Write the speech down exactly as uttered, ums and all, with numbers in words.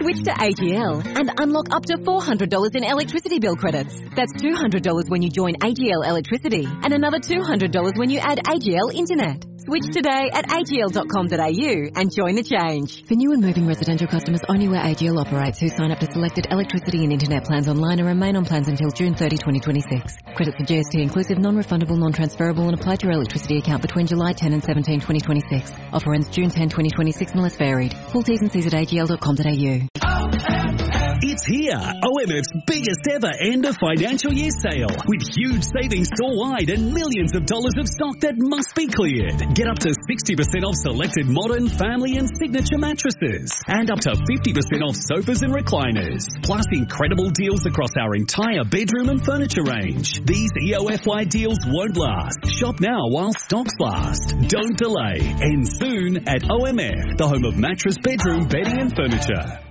Switch to A G L and unlock up to four hundred dollars in electricity bill credits. That's two hundred dollars when you join A G L Electricity and another two hundred dollars when you add A G L Internet. Switch today at a g l dot com dot a u and join the change. For new and moving residential customers only where A G L operates who sign up to selected electricity and internet plans online and remain on plans until June thirtieth, twenty twenty-six. Credits for G S T inclusive, non-refundable, non-transferable and apply to your electricity account between July tenth and seventeenth, twenty twenty-six. Offer ends June tenth, twenty twenty-six unless varied. Full T's and C's at a g l dot com dot a u. It's here, O M F's biggest ever end of financial year sale with huge savings store-wide and millions of dollars of stock that must be cleared. Get up to sixty percent off selected modern, family and signature mattresses and up to fifty percent off sofas and recliners. Plus incredible deals across our entire bedroom and furniture range. These E O F Y deals won't last. Shop now while stocks last. Don't delay. End soon at O M F, the home of mattress, bedroom, bedding and furniture.